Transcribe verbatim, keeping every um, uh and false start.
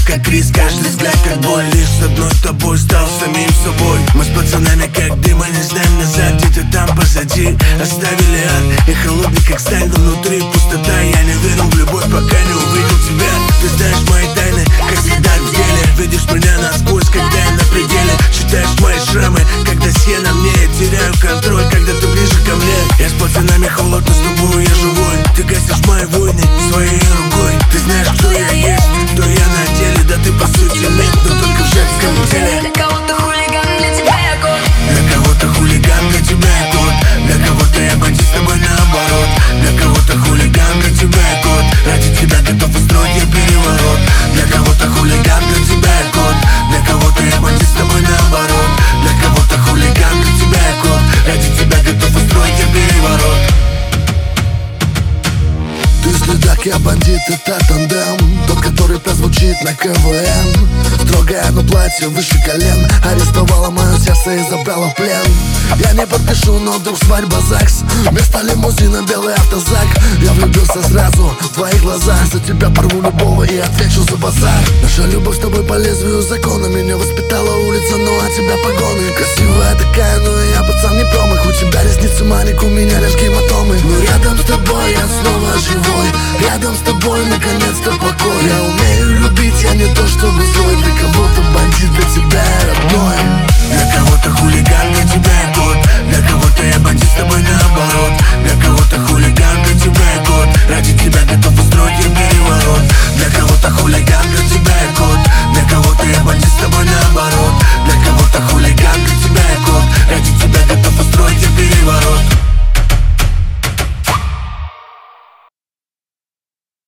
как риск, каждый взгляд как боль. Лишь с одной тобой стал самим собой. Мы с пацанами как дым, мы не знаем назад. Где-то там позади оставили ад. И холодный как сталь, но внутри пустота. Я не верил в любовь, пока не увидел тебя. Ты знаешь мои тайны, как всегда в деле. Видишь меня насквозь, когда я на пределе. Читаешь мои шрамы, как досье на мне. Я теряю контроль, когда ты ближе ко мне. Я с пацанами холодно, с тобой я живой. Ты гасишь мои войны своей рукой. Ты знаешь, кто я есть, кто я на деле. Да ты по сути мент, но только в женском теле. Для кого-то хулиган, для тебя я кот. Для кого-то хулиган, для тебя я кот. Для кого-то я бандит, с тобой наоборот. Для кого-то хулиган, для тебя я кот. Ради тебя готов устроить я переворот. Для кого-то хулиган, для тебя я кот. Для кого-то я бандит, с тобой наоборот. Для кого-то хулиган, для тебя я кот. Ради тебя готов устроить я переворот. Ты следак, я бандит, это тандем. Тот, который прозвучит на КВН. Строгое, но платье выше колен. Арестовала мое сердце и забрала в плен. Я не подпишу, но вдруг свадьба ЗАГС. Вместо лимузина белый автозак. Я влюбился сразу в твои глаза. За тебя порву любого и отвечу за базар. Наша любовь с тобой по лезвию закона. Меня воспитала улица, ну а тебя погоны. Красивая такая, но я пацан не промах. У тебя ресницы маник, у меня лишь гематомы. Но рядом с тобой я снова живой. Рядом с тобой наконец-то покой. Я умею любить, я не то чтобы злой. Для кого-то бандит, для тебя